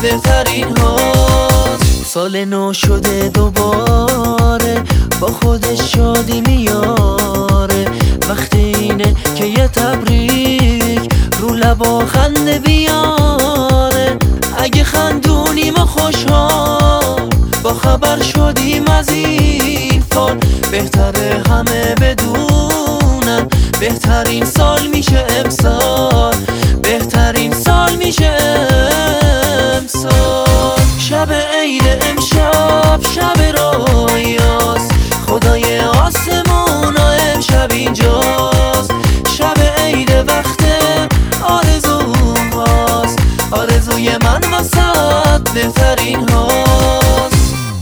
بهترین هاست. سال نو شده دوباره، با خودش شادی میاره. وقت اینه که یه تبریک رو لبا خنده بیاره. اگه خندونیم و خوشحال با خبر شدیم از این فال، بهتره همه بدونن بهترین سال میشه امسال، بهترین سال میشه امسال. شب عید امشب شب رویاست، خدای آسمون امشب اینجاست. شب عید وقت آرزو هاست، آرزوی من واسد بهترین هاست.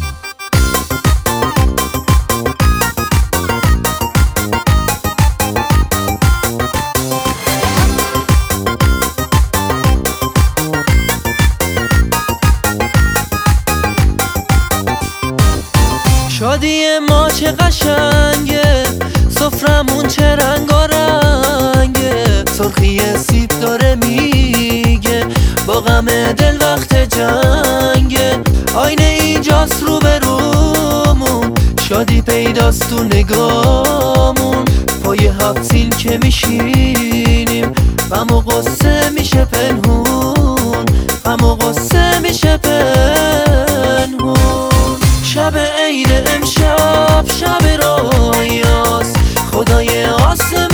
شادی ما چه قشنگه، سفرمون چه رنگ و رنگه. سرخی سیب داره میگه با غم دل وقت جنگه. آینه اینجاست رو به رومون، شادی پیداست تو نگامون. پای 7 سین که میشینیم غم و غصه میشه پنهون، غم و غصه میشه پنهون. شب عید امشب شب رویاست، خدای آسمون